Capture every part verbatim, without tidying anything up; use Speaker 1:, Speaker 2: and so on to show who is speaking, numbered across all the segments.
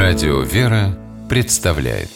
Speaker 1: Радио «Вера» представляет.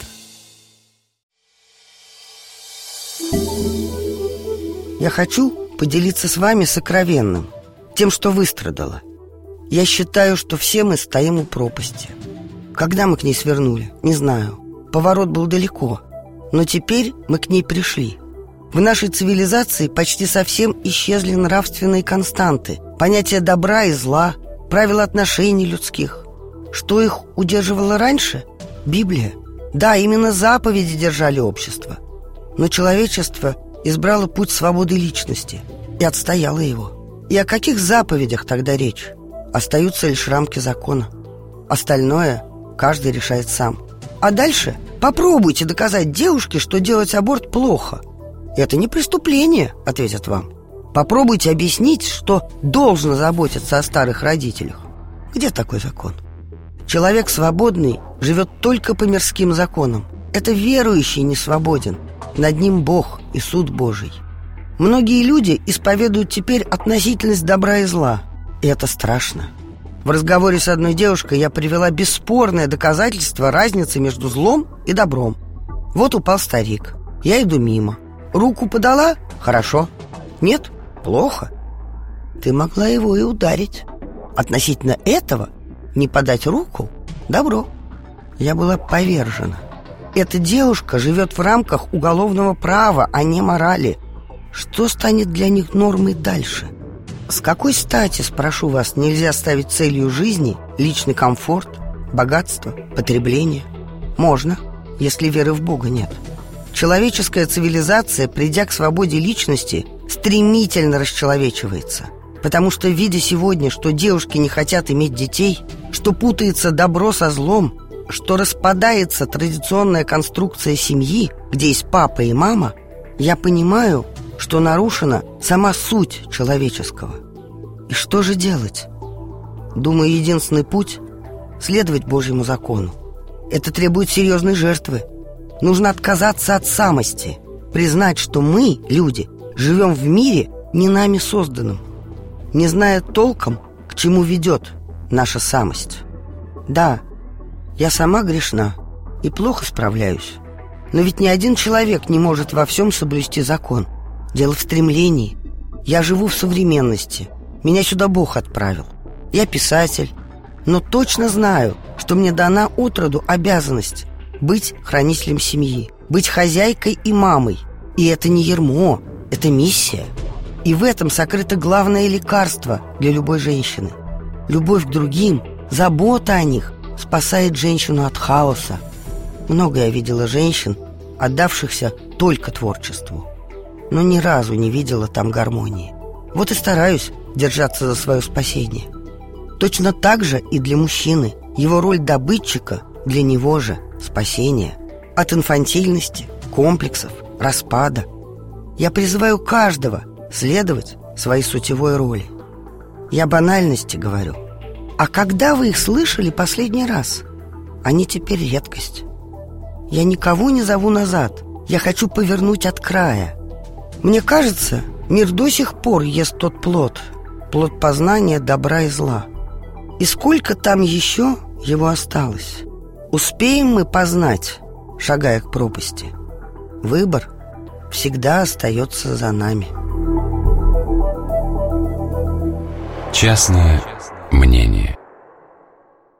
Speaker 2: Я хочу поделиться с вами сокровенным, тем, что выстрадала. Я считаю, что все мы стоим у пропасти. Когда мы к ней свернули, не знаю. Поворот был далеко, но теперь мы к ней пришли. В нашей цивилизации почти совсем исчезли нравственные константы, понятия добра и зла, правила отношений людских. Что их удерживало раньше? Библия. Да, именно заповеди держали общество. Но человечество избрало путь свободы личности и отстояло его. И о каких заповедях тогда речь? Остаются лишь рамки закона. Остальное каждый решает сам. А дальше попробуйте доказать девушке, что делать аборт плохо. Это не преступление, ответят вам. Попробуйте объяснить, что должно заботиться о старых родителях. Где такой закон? Человек свободный живет только по мирским законам. Это верующий не свободен. Над ним Бог и суд Божий. Многие люди исповедуют теперь относительность добра и зла. И это страшно. В разговоре с одной девушкой я привела бесспорное доказательство разницы между злом и добром. Вот упал старик. Я иду мимо. Руку подала? Хорошо. Нет? Плохо. Ты могла его и ударить. Относительно этого не подать руку – добро. Я была повержена. Эта девушка живет в рамках уголовного права, а не морали. Что станет для них нормой дальше? С какой стати, спрошу вас, нельзя ставить целью жизни личный комфорт, богатство, потребление? Можно, если веры в Бога нет. Человеческая цивилизация, придя к свободе личности, стремительно расчеловечивается. Потому что, видя сегодня, что девушки не хотят иметь детей, что путается добро со злом, что распадается традиционная конструкция семьи, где есть папа и мама, я понимаю, что нарушена сама суть человеческого. И что же делать? Думаю, единственный путь – следовать Божьему закону. Это требует серьезной жертвы. Нужно отказаться от самости, признать, что мы, люди, живем в мире, не нами созданном, не зная толком, к чему ведет наша самость. Да, я сама грешна и плохо справляюсь. Но ведь ни один человек не может во всем соблюсти закон. Дело в стремлении. Я живу в современности. Меня сюда Бог отправил. Я писатель, но точно знаю, что мне дана отроду обязанность быть хранителем семьи, быть хозяйкой и мамой. И это не ярмо, это миссия. И в этом сокрыто главное лекарство для любой женщины. Любовь к другим, забота о них спасает женщину от хаоса. Много я видела женщин, отдавшихся только творчеству, но ни разу не видела там гармонии. Вот и стараюсь держаться за свое спасение. Точно так же и для мужчины. Его роль добытчика для него же спасение. От инфантильности, комплексов, распада. Я призываю каждого следовать своей сутевой роли. Я банальности говорю. А когда вы их слышали последний раз? Они теперь редкость. Я никого не зову назад. Я хочу повернуть от края. Мне кажется, мир до сих пор ест тот плод, плод познания добра и зла. И сколько там еще его осталось? Успеем мы познать, шагая к пропасти? Выбор всегда остается за нами.
Speaker 1: Частное